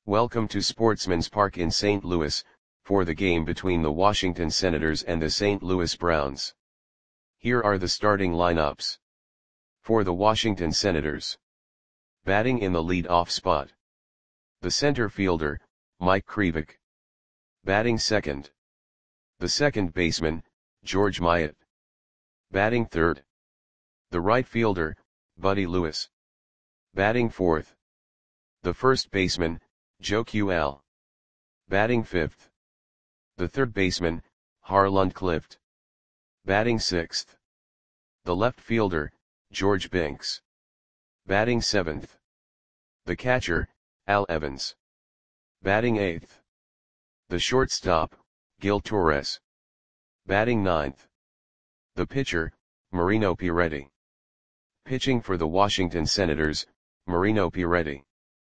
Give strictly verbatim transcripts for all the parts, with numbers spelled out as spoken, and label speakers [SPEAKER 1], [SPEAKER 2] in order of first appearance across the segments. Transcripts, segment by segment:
[SPEAKER 1] Welcome to Sportsman's Park in Saint Louis, for the game between the Washington Senators and the Saint Louis Browns. Here are the starting lineups. For the Washington Senators. Batting in the lead-off spot. The center fielder, Mike Krivik. Batting second. The second baseman, George Myatt. Batting third. The right fielder, Buddy Lewis. Batting fourth. The first baseman, Joe Q L. Batting fifth. The third baseman, Harland Clift. Batting sixth. The left fielder, George Binks. Batting seventh. The catcher, Al Evans. Batting eighth. The shortstop, Gil Torres. Batting ninth. The pitcher, Marino Piretti. Pitching for the Washington Senators, Marino Piretti.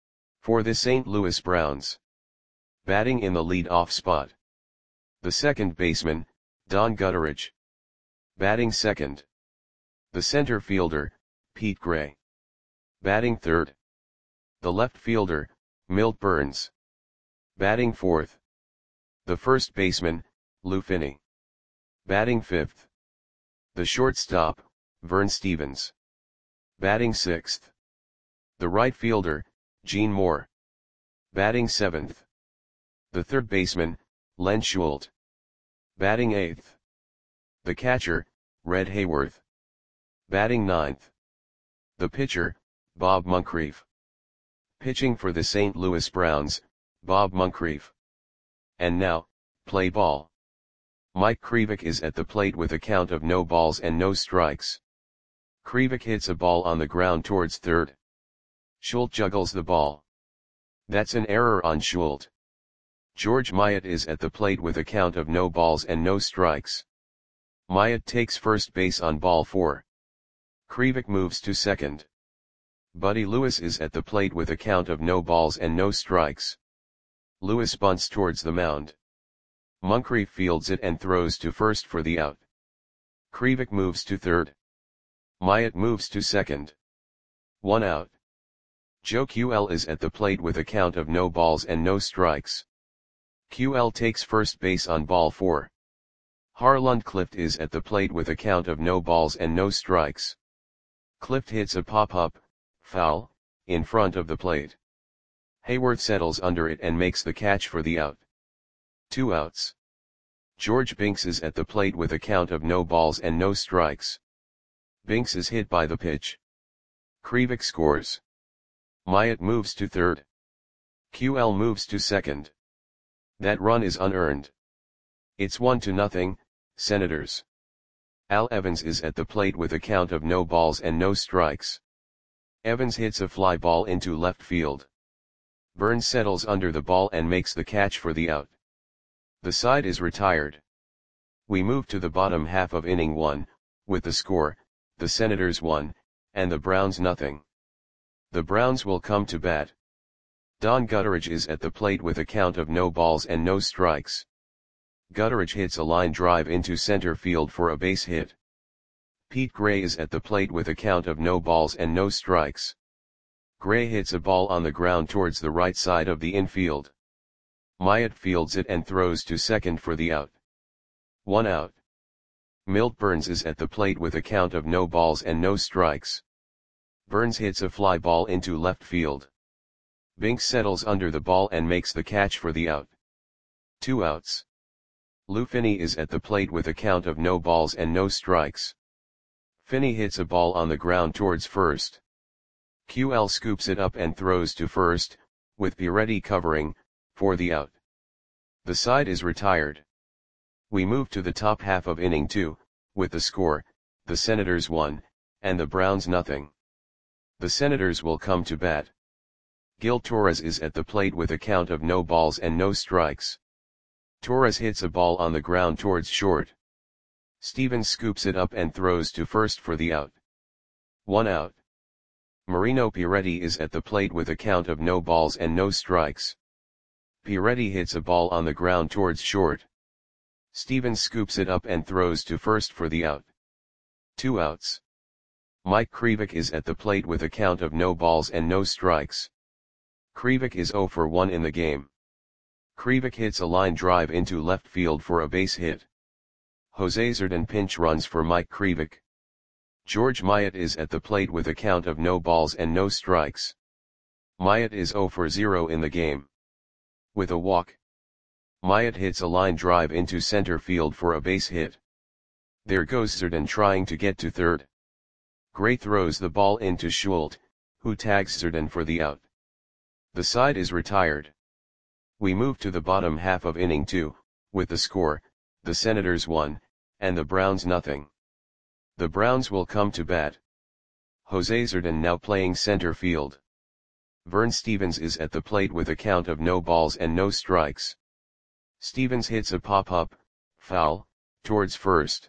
[SPEAKER 1] For the Saint Louis Browns. Batting in the lead-off spot. The second baseman, Don Gutteridge. Batting second. The center fielder, Pete Gray. Batting third. The left fielder, Milt Burns. Batting fourth. The first baseman, Lou Finney. Batting fifth. The shortstop, Vern Stevens. Batting sixth. The right fielder, Gene Moore. Batting seventh. The third baseman, Len Schult. Batting eighth. The catcher, Red Hayworth. Batting ninth. The pitcher, Bob Moncrief. Pitching for the Saint Louis Browns, Bob Moncrief. And now, play ball. Mike Krivik is at the plate with a count of no balls and no strikes. Krivik hits a ball on the ground towards third. Schult juggles the ball. That's an error on Schult. George Myatt is at the plate with a count of no balls and no strikes. Myatt takes first base on ball four. Krivik moves to second. Buddy Lewis is at the plate with a count of no balls and no strikes. Lewis bunts towards the mound. Moncrief fields it and throws to first for the out. Krivik moves to third. Myatt moves to second. One out. Joe Q L is at the plate with a count of no balls and no strikes. Q L takes first base on ball four. Harland Clift is at the plate with a count of no balls and no strikes. Clift hits a pop-up, foul, in front of the plate. Hayworth settles under it and makes the catch for the out. Two outs. George Binks is at the plate with a count of no balls and no strikes. Binks is hit by the pitch. Krivik scores. Myatt moves to third. Q L moves to second. That run is unearned. It's one to nothing, Senators. Al Evans is at the plate with a count of no balls and no strikes. Evans hits a fly ball into left field. Burns settles under the ball and makes the catch for the out. The side is retired. We move to the bottom half of inning one, with the score, the Senators one, and the Browns nothing. The Browns will come to bat. Don Gutteridge is at the plate with a count of no balls and no strikes. Gutteridge hits a line drive into center field for a base hit. Pete Gray is at the plate with a count of no balls and no strikes. Gray hits a ball on the ground towards the right side of the infield. Myatt fields it and throws to second for the out. One out. Milt Burns is at the plate with a count of no balls and no strikes. Burns hits a fly ball into left field. Binks settles under the ball and makes the catch for the out. Two outs. Lou Finney is at the plate with a count of no balls and no strikes. Finney hits a ball on the ground towards first. Q L scoops it up and throws to first, with Piretti covering, for the out. The side is retired. We move to the top half of inning two, with the score, the Senators one, and the Browns nothing. The Senators will come to bat. Gil Torres is at the plate with a count of no balls and no strikes. Torres hits a ball on the ground towards short. Stevens scoops it up and throws to first for the out. One out. Marino Piretti is at the plate with a count of no balls and no strikes. Piretti hits a ball on the ground towards short. Stevens scoops it up and throws to first for the out. Two outs. Mike Krivik is at the plate with a count of no balls and no strikes. Krivik is zero for one in the game. Krivik hits a line drive into left field for a base hit. Jose Zerdan pinch runs for Mike Krivik. George Myatt is at the plate with a count of no balls and no strikes. Myatt is zero for zero in the game. With a walk, Myatt hits a line drive into center field for a base hit. There goes Zerdan trying to get to third. Gray throws the ball into Schultz, who tags Zerdan for the out. The side is retired. We move to the bottom half of inning two, with the score, the Senators one, and the Browns nothing. The Browns will come to bat. Jose Zerdan now playing center field. Vern Stevens is at the plate with a count of no balls and no strikes. Stevens hits a pop-up, foul, towards first.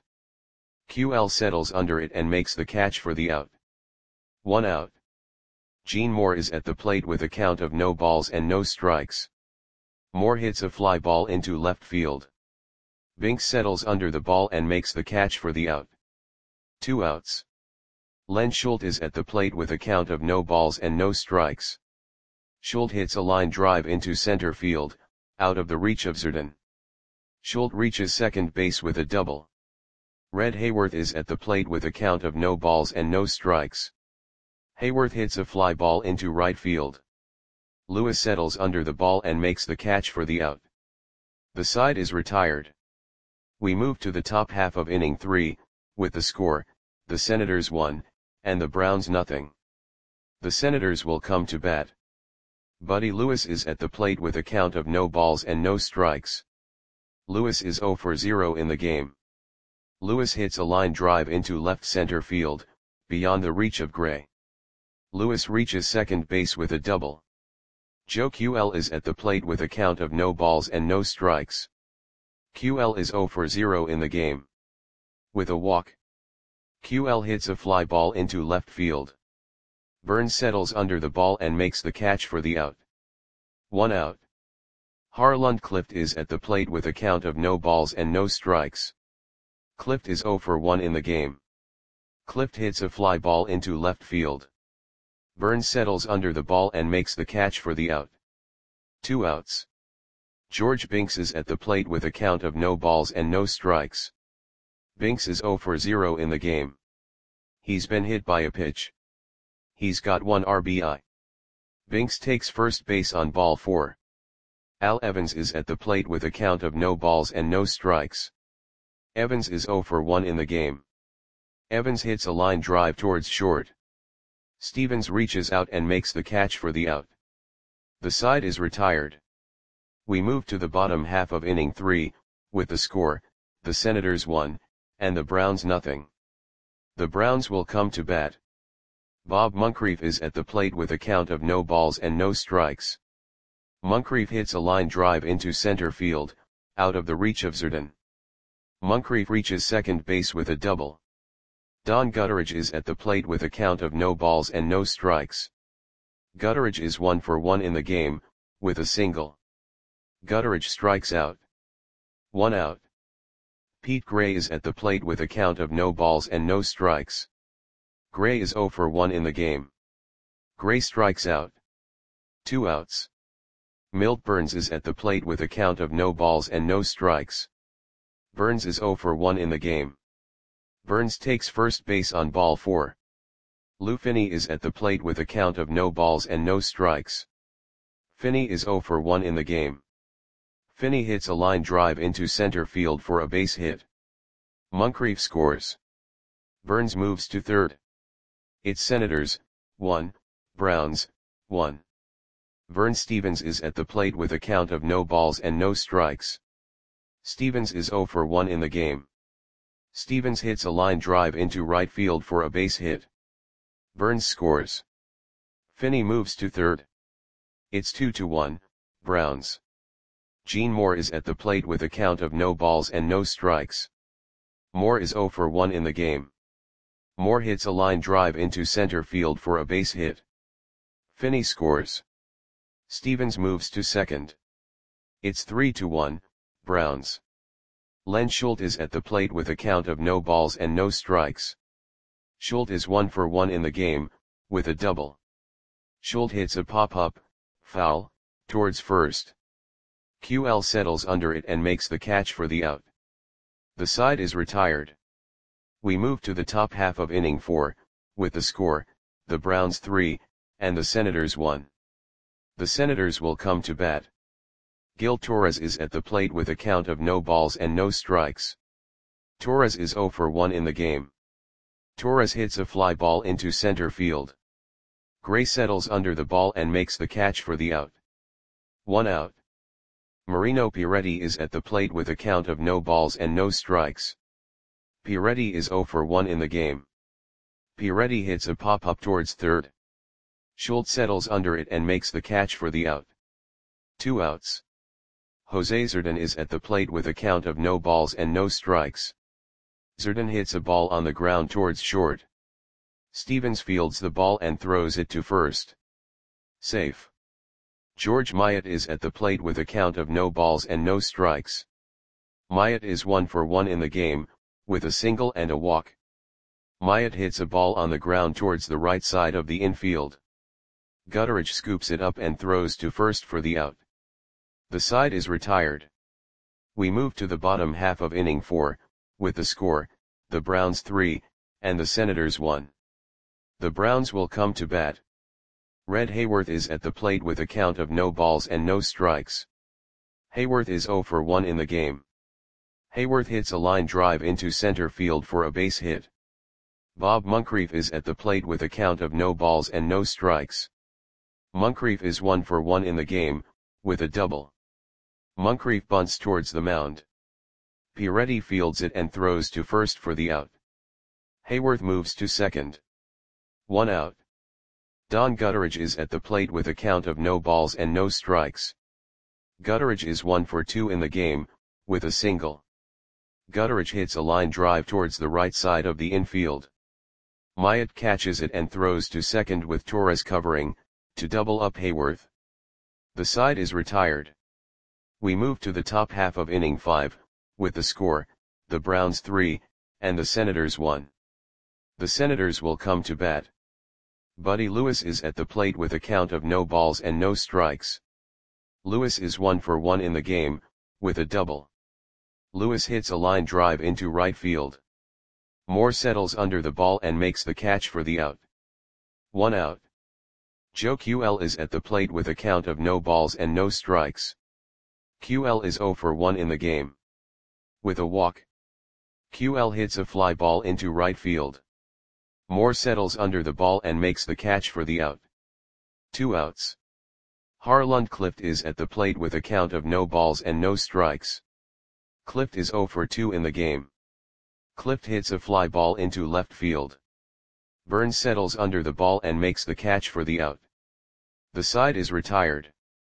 [SPEAKER 1] Q L settles under it and makes the catch for the out. One out. Gene Moore is at the plate with a count of no balls and no strikes. Moore hits a fly ball into left field. Binks settles under the ball and makes the catch for the out. Two outs. Len Schultz is at the plate with a count of no balls and no strikes. Schultz hits a line drive into center field, out of the reach of Zerdan. Schultz reaches second base with a double. Red Hayworth is at the plate with a count of no balls and no strikes. Hayworth hits a fly ball into right field. Lewis settles under the ball and makes the catch for the out. The side is retired. We move to the top half of inning three, with the score, the Senators one, and the Browns nothing. The Senators will come to bat. Buddy Lewis is at the plate with a count of no balls and no strikes. Lewis is zero for zero in the game. Lewis hits a line drive into left center field, beyond the reach of Gray. Lewis reaches second base with a double. Joe Q L is at the plate with a count of no balls and no strikes. Q L is zero for zero in the game. With a walk, Q L hits a fly ball into left field. Burns settles under the ball and makes the catch for the out. One out. Harland Clift is at the plate with a count of no balls and no strikes. Clift is zero for one in the game. Clift hits a fly ball into left field. Burns settles under the ball and makes the catch for the out. Two outs. George Binks is at the plate with a count of no balls and no strikes. Binks is zero for zero in the game. He's been hit by a pitch. He's got one R B I. Binks takes first base on ball four. Al Evans is at the plate with a count of no balls and no strikes. Evans is zero for one in the game. Evans hits a line drive towards short. Stevens reaches out and makes the catch for the out. The side is retired. We move to the bottom half of inning three, with the score, the Senators one, and the Browns nothing. The Browns will come to bat. Bob Moncrief is at the plate with a count of no balls and no strikes. Moncrief hits a line drive into center field, out of the reach of Zerdan. Moncrief reaches second base with a double. Don Gutteridge is at the plate with a count of no balls and no strikes. Gutteridge is one for one in the game, with a single. Gutteridge strikes out. One out. Pete Gray is at the plate with a count of no balls and no strikes. Gray is zero for one in the game. Gray strikes out. Two outs. Milt Burns is at the plate with a count of no balls and no strikes. Burns is zero for one in the game. Burns takes first base on ball four. Lou Finney is at the plate with a count of no balls and no strikes. Finney is zero for one in the game. Finney hits a line drive into center field for a base hit. Moncrief scores. Burns moves to third. It's Senators, one, Browns, one. Vern Stevens is at the plate with a count of no balls and no strikes. Stevens is zero for one in the game. Stevens hits a line drive into right field for a base hit. Burns scores. Finney moves to third. It's two to one, Browns. Gene Moore is at the plate with a count of no balls and no strikes. Moore is zero for one in the game. Moore hits a line drive into center field for a base hit. Finney scores. Stevens moves to second. It's three to one, Browns. Len Schultz is at the plate with a count of no balls and no strikes. Schultz is one for one in the game, with a double. Schultz hits a pop-up, Foul, towards first. Q L settles under it and makes the catch for the out. The side is retired. We move to the top half of inning four, with the score, the Browns three, and the Senators one. The Senators will come to bat. Gil Torres is at the plate with a count of no balls and no strikes. Torres is zero for one in the game. Torres hits a fly ball into center field. Gray settles under the ball and makes the catch for the out. One out. Marino Piretti is at the plate with a count of no balls and no strikes. Piretti is zero for one in the game. Piretti hits a pop-up towards third. Schultz settles under it and makes the catch for the out. Two outs. Jose Zerdan is at the plate with a count of no balls and no strikes. Zerdan hits a ball on the ground towards short. Stevens fields the ball and throws it to first. Safe. George Myatt is at the plate with a count of no balls and no strikes. Myatt is one for one in the game, with a single and a walk. Myatt hits a ball on the ground towards the right side of the infield. Gutteridge scoops it up and throws to first for the out. The side is retired. We move to the bottom half of inning four, with the score, the Browns three, and the Senators one. The Browns will come to bat. Red Hayworth is at the plate with a count of no balls and no strikes. Hayworth is zero for one in the game. Hayworth hits a line drive into center field for a base hit. Bob Moncrief is at the plate with a count of no balls and no strikes. Moncrief is one for one in the game, with a double. Moncrief bunts towards the mound. Piretti fields it and throws to first for the out. Hayworth moves to second. One out. Don Gutteridge is at the plate with a count of no balls and no strikes. Gutteridge is one for two in the game, with a single. Gutteridge hits a line drive towards the right side of the infield. Myatt catches it and throws to second with Torres covering, to double up Hayworth. The side is retired. We move to the top half of inning five, with the score, the Browns three, and the Senators one. The Senators will come to bat. Buddy Lewis is at the plate with a count of no balls and no strikes. Lewis is one for one in the game, with a double. Lewis hits a line drive into right field. Moore settles under the ball and makes the catch for the out. One out. Joe Q L is at the plate with a count of no balls and no strikes. Q L is zero for one in the game. With a walk. Q L hits a fly ball into right field. Moore settles under the ball and makes the catch for the out. Two outs. Harlund Clift is at the plate with a count of no balls and no strikes. Clift is zero for two in the game. Clift hits a fly ball into left field. Burns settles under the ball and makes the catch for the out. The side is retired.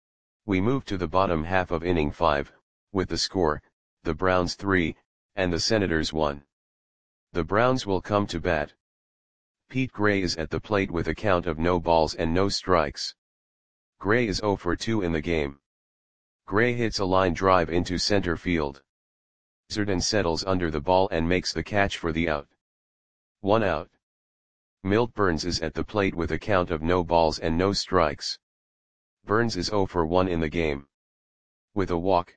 [SPEAKER 1] We move to the bottom half of inning five, with the score, the Browns three, and the Senators one. The Browns will come to bat. Pete Gray is at the plate with a count of no balls and no strikes. Gray is zero for two in the game. Gray hits a line drive into center field. Zerdan settles under the ball and makes the catch for the out. One out. Milt Burns is at the plate with a count of no balls and no strikes. Burns is zero for one in the game. With a walk.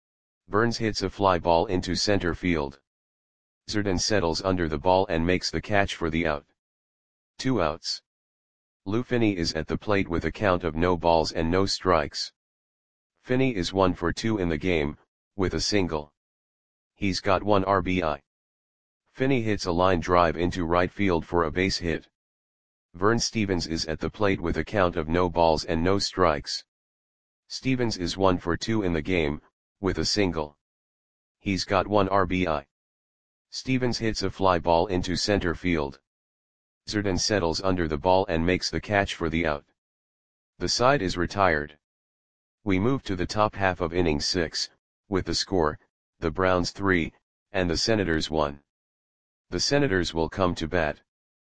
[SPEAKER 1] Burns hits a fly ball into center field. Zerdan settles under the ball and makes the catch for the out. Two outs. Lou Finney is at the plate with a count of no balls and no strikes. Finney is one for two in the game, with a single. He's got one R B I. Finney hits a line drive into right field for a base hit. Vern Stevens is at the plate with a count of no balls and no strikes. Stevens is one for two in the game, with a single. He's got one R B I. Stevens hits a fly ball into center field. Zerdan settles under the ball and makes the catch for the out. The side is retired. We move to the top half of inning six, with the score, the Browns three, and the Senators one. The Senators will come to bat.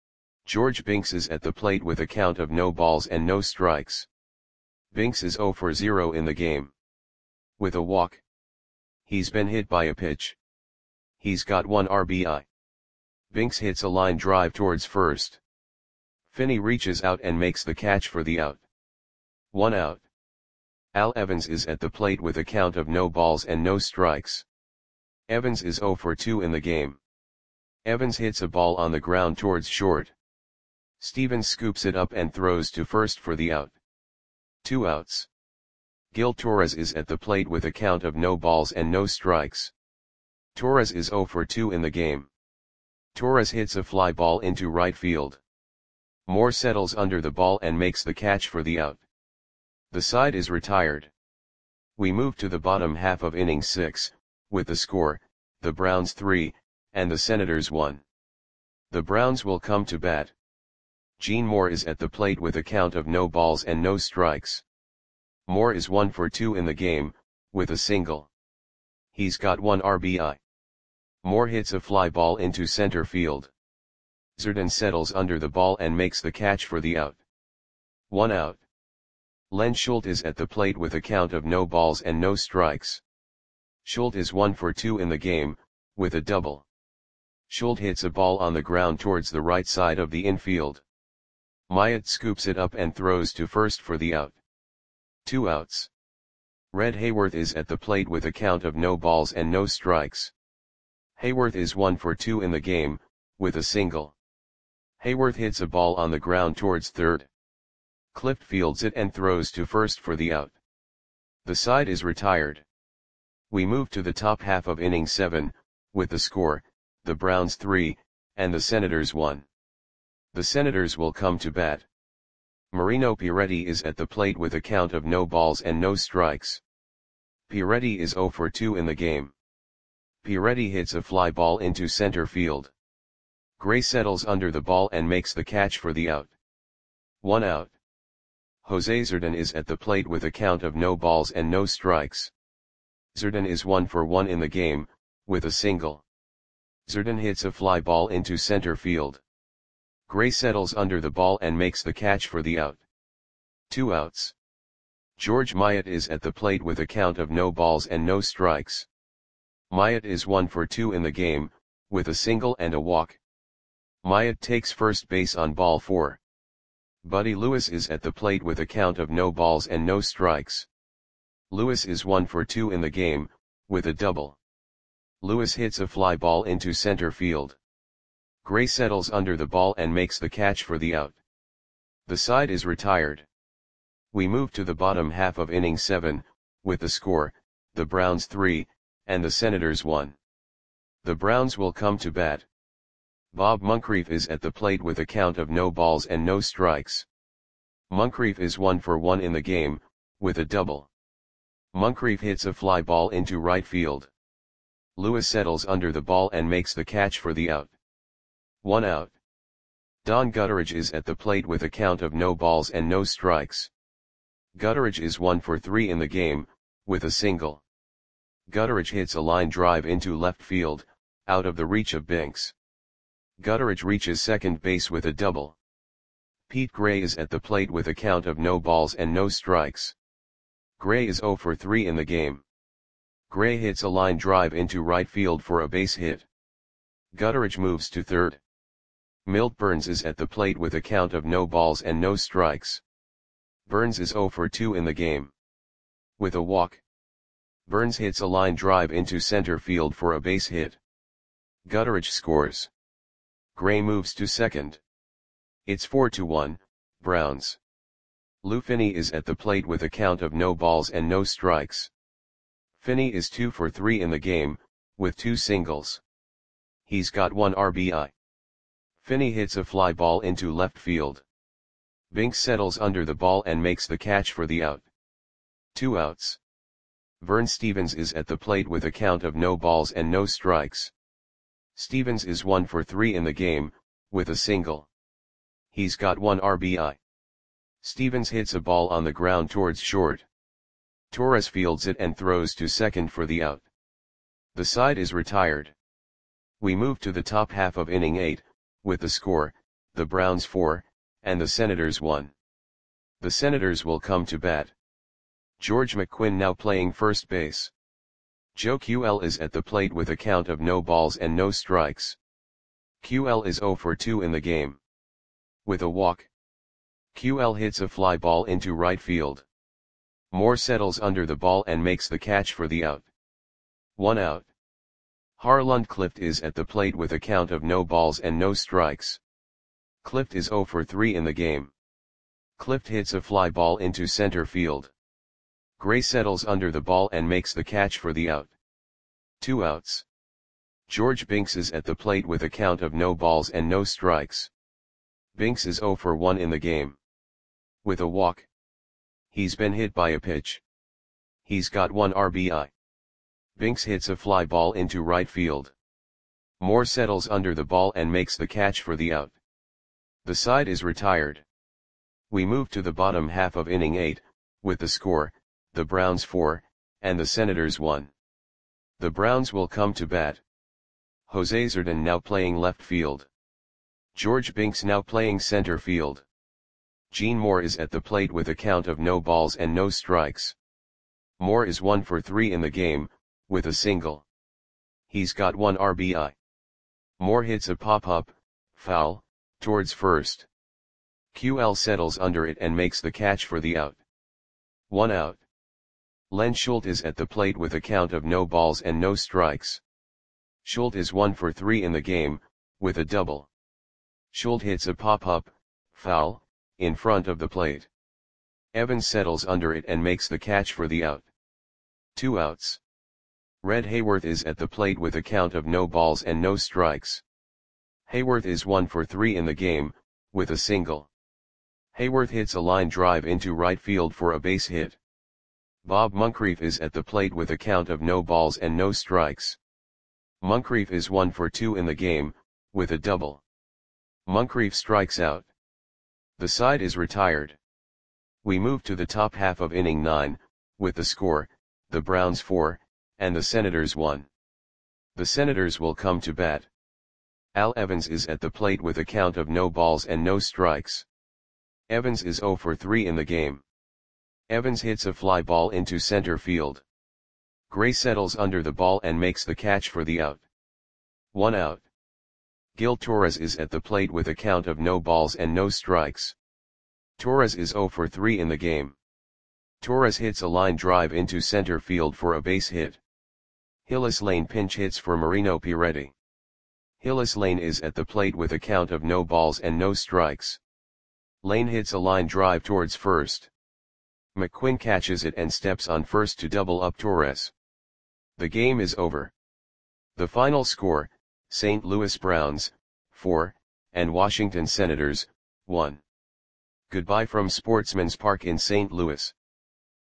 [SPEAKER 1] George Binks is at the plate with a count of no balls and no strikes. Binks is zero for zero in the game. With a walk. He's been hit by a pitch. He's got one R B I. Binks hits a line drive towards first. Finney reaches out and makes the catch for the out. One out. Al Evans is at the plate with a count of no balls and no strikes. Evans is zero for two in the game. Evans hits a ball on the ground towards short. Stevens scoops it up and throws to first for the out. Two outs. Gil Torres is at the plate with a count of no balls and no strikes. Torres is zero for two in the game. Torres hits a fly ball into right field. Moore settles under the ball and makes the catch for the out. The side is retired. We move to the bottom half of inning six, with the score, the Browns three, and the Senators one. The Browns will come to bat. Gene Moore is at the plate with a count of no balls and no strikes. Moore is one for two in the game, with a single. He's got one R B I. Moore hits a fly ball into center field. Zerdan settles under the ball and makes the catch for the out. One out. Len Schultz is at the plate with a count of no balls and no strikes. Schultz is one for two in the game, with a double. Schultz hits a ball on the ground towards the right side of the infield. Myatt scoops it up and throws to first for the out. Two outs. Red Hayworth is at the plate with a count of no balls and no strikes. Hayworth is one for two in the game, with a single. Hayworth hits a ball on the ground towards third. Clift fields it and throws to first for the out. The side is retired. We move to the top half of inning seven, with the score, the Browns three, and the Senators one. The Senators will come to bat. Marino Piretti is at the plate with a count of no balls and no strikes. Piretti is zero for two in the game. Piretti hits a fly ball into center field. Gray settles under the ball and makes the catch for the out. One out. Jose Zerdan is at the plate with a count of no balls and no strikes. Zerdan is one for one in the game, with a single. Zerdan hits a fly ball into center field. Gray settles under the ball and makes the catch for the out. Two outs. George Myatt is at the plate with a count of no balls and no strikes. Myatt is one for two in the game, with a single and a walk. Myatt takes first base on ball four. Buddy Lewis is at the plate with a count of no balls and no strikes. Lewis is one for two in the game, with a double. Lewis hits a fly ball into center field. Gray settles under the ball and makes the catch for the out. The side is retired. We move to the bottom half of inning seven, with the score, the Browns three, and the Senators one. The Browns will come to bat. Bob Moncrief is at the plate with a count of no balls and no strikes. Moncrief is one for one in the game, with a double. Moncrief hits a fly ball into right field. Lewis settles under the ball and makes the catch for the out. One out. Don Gutteridge is at the plate with a count of no balls and no strikes. Gutteridge is one for three in the game, with a single. Gutteridge hits a line drive into left field, out of the reach of Binks. Gutteridge reaches second base with a double. Pete Gray is at the plate with a count of no balls and no strikes. Gray is zero for three in the game. Gray hits a line drive into right field for a base hit. Gutteridge moves to third. Milt Burns is at the plate with a count of no balls and no strikes. Burns is zero for two in the game. With a walk. Burns hits a line drive into center field for a base hit. Gutteridge scores. Gray moves to second. It's four to one, Browns. Lou Finney is at the plate with a count of no balls and no strikes. Finney is two for three in the game, with two singles. He's got one R B I. Finney hits a fly ball into left field. Binks settles under the ball and makes the catch for the out. Two outs. Vern Stevens is at the plate with a count of no balls and no strikes. Stevens is one for three in the game, with a single. He's got one R B I. Stevens hits a ball on the ground towards short. Torres fields it and throws to second for the out. The side is retired. We move to the top half of inning eight, with the score, the Browns four, and the Senators one. The Senators will come to bat. George McQuinn now playing first base. Joe Q L is at the plate with a count of no balls and no strikes. Q L is zero for two in the game. With a walk. Q L hits a fly ball into right field. Moore settles under the ball and makes the catch for the out. One out. Harlund Clift is at the plate with a count of no balls and no strikes. Clift is zero for three in the game. Clift hits a fly ball into center field. Gray settles under the ball and makes the catch for the out. Two outs. George Binks is at the plate with a count of no balls and no strikes. Binks is zero for one in the game. With a walk. He's been hit by a pitch. He's got one R B I. Binks hits a fly ball into right field. Moore settles under the ball and makes the catch for the out. The side is retired. We move to the bottom half of inning eight, with the score, the Browns four, and the Senators one. The Browns will come to bat. Jose Zerdin now playing left field. George Binks now playing center field. Gene Moore is at the plate with a count of no balls and no strikes. Moore is one for three in the game, with a single. He's got one R B I. Moore hits a pop-up, foul, towards first. Q L settles under it and makes the catch for the out. One out. Len Schultz is at the plate with a count of no balls and no strikes. Schultz is one for three in the game, with a double. Schultz hits a pop-up, foul, in front of the plate. Evans settles under it and makes the catch for the out. Two outs. Red Hayworth is at the plate with a count of no balls and no strikes. Hayworth is one for three in the game, with a single. Hayworth hits a line drive into right field for a base hit. Bob Moncrief is at the plate with a count of no balls and no strikes. Moncrief is one for two in the game, with a double. Moncrief strikes out. The side is retired. We move to the top half of inning nine, with the score, the Browns four, and the Senators one. The Senators will come to bat. Al Evans is at the plate with a count of no balls and no strikes. Evans is zero for three in the game. Evans hits a fly ball into center field. Gray settles under the ball and makes the catch for the out. One out. Gil Torres is at the plate with a count of no balls and no strikes. Torres is zero for three in the game. Torres hits a line drive into center field for a base hit. Hillis Lane pinch hits for Marino Piretti. Hillis Lane is at the plate with a count of no balls and no strikes. Lane hits a line drive towards first. McQuinn catches it and steps on first to double up Torres. The game is over. The final score, Saint Louis Browns, four, and Washington Senators, one. Goodbye from Sportsman's Park in Saint Louis.